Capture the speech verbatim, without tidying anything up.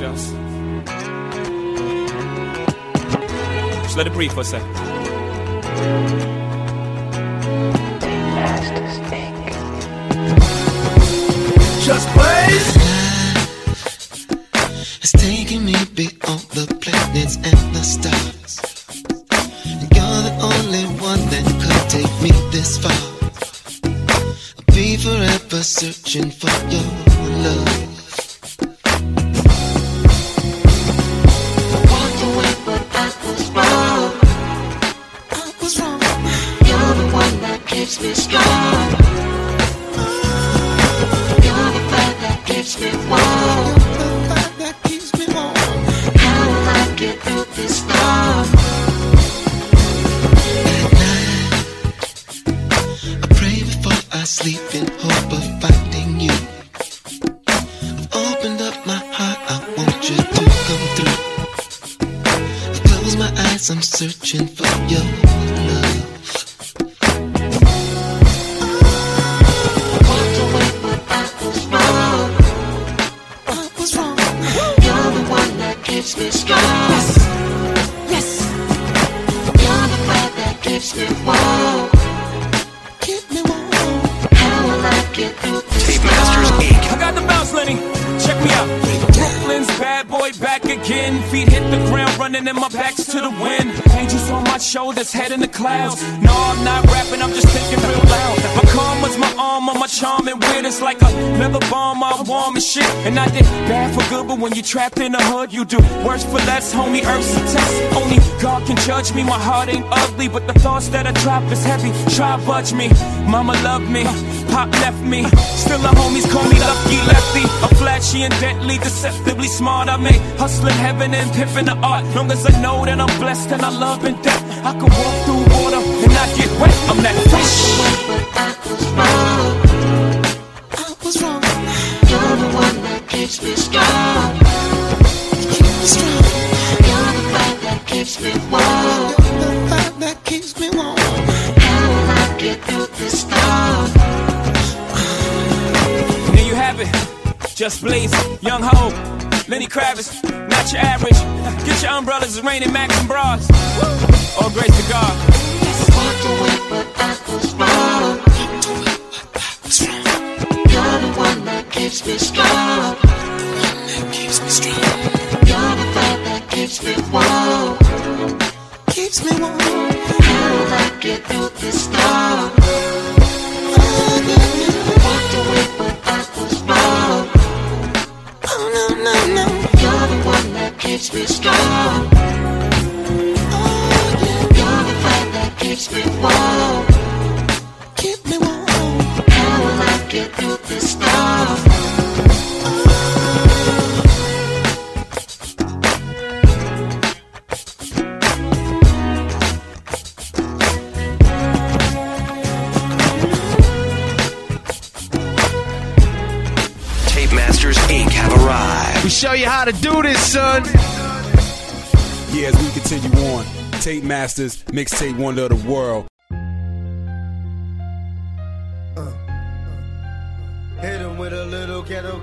just. Just let it breathe for a second. Just blaze. It's taking me beyond the planets and the stars. And you're the only one that could take me this far. I'll be forever searching for your love. Walked away, but I was wrong. I was wrong. You're the one that keeps me strong. Keeps me warm. The fire that keeps me warm. How will I get through this storm? At night, I pray before I sleep in hope of finding you. I've opened up my heart, I want you to come through. I close my eyes, I'm searching for your love. Keeps me strong. Yes, yes. You're the fire that keeps me warm. Keep me warm. How will I get through this? Tape Masters Incorporated. I got the bounce, Lenny. Check me out. Brooklyn's bad boy back again. Feet hit the ground, running and my back's to the wind. Angels on my shoulders, head in the clouds. No, I'm not rapping, I'm just thinking real loud. My karma's my arm on my charm and weird. It's like a leather bomb, I'm warm and shit. And I did bad for good, but when you're trapped in the hood, you do worse for less, homie. Earth's a test. Only God can judge me. My heart ain't ugly, but the thoughts that I drop is heavy. Try budge me. Mama loved me, Pop left me. Still the homies call me lucky lefty. I'm flashy and deadly, deceptively smart. I make hustling heaven and pimping the art. Long as I know that I'm blessed and I love and death, I can walk through water and not get wet. I'm that fresh. I was wrong. You're the one that keeps me strong. Keep me strong. You're the fire that keeps me warm. You're the fire that keeps me warm. How will I get through this storm? There you have it. Just Blaze, Young Ho, Lenny Kravitz, not your average. Get your umbrellas, it's raining Max and bras. All grace to God. Walked away, but I was wrong. You're the one that keeps me strong. That keeps me strong. You're the fire that keeps me warm. Keeps me warm. How will I get through this storm? Walked away, but I was wrong. Oh no, no, no. You're the one that keeps me strong. Oh yeah. You're the fire that keeps me warm. Keep me warm. How will I get through this storm? Tape Masters Incorporated have arrived. We show you how to do this, son. Yeah, as we continue on, Tape Masters, mixtape wonder of the world. Uh, uh, hit him with a little ghetto.